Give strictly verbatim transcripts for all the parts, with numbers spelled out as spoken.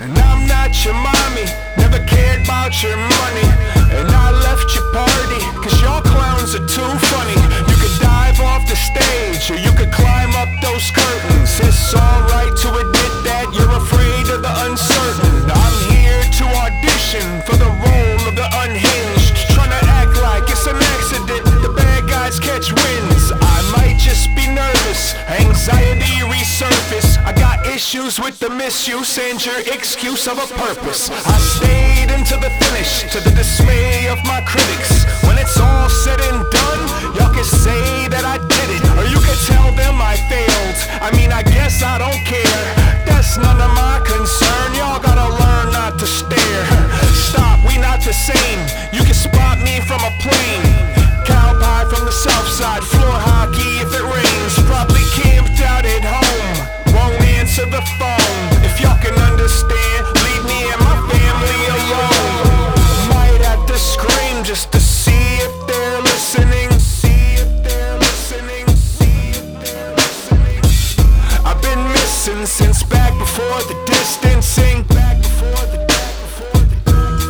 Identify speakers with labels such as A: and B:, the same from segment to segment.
A: And I'm not your mommy, never cared about your money. And I left your party, cause y'all clowns are too funny. You could dive off the stage, or you could climb up those curtains. It's alright to admit that you're afraid of the uncertain. I'm here to audition for the role of the unhinged, trying to act like it's an accident, the bad guys catch wins. I might just be nervous, anxiety resurface. I got issues with the misuse and your excuse of a purpose. I stayed until the finish, to the dismay of my critics. When it's all said and done, y'all can say that I did it, or you can tell them I failed. I mean, I guess I don't care, that's none of my concern. Y'all gotta learn not to stare. Stop, we not the same. You can spot me from a plane. Cow pie from the south side, floor hockey if it rains. Probably camped out at home, won't answer the phone. If y'all can understand, leave me and my family alone. Might have to scream just to see if they're listening. See if they're listening. See if they're listening. I've been missing since back before the distancing. Back before the back before the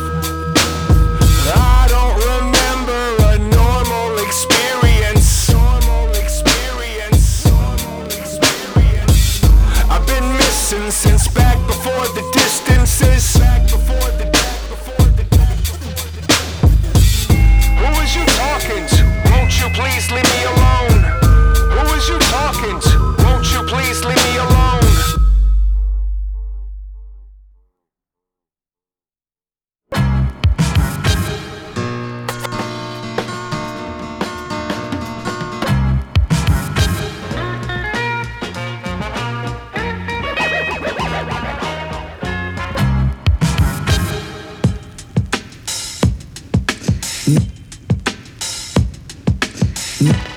A: I don't remember a normal experience. Normal experience. Normal experience. I've been missing since back before the distances. Back before the back before the Who is you talking to? Won't you please leave me alone? Who is you talking to? Won't you please leave me alone?
B: Mm.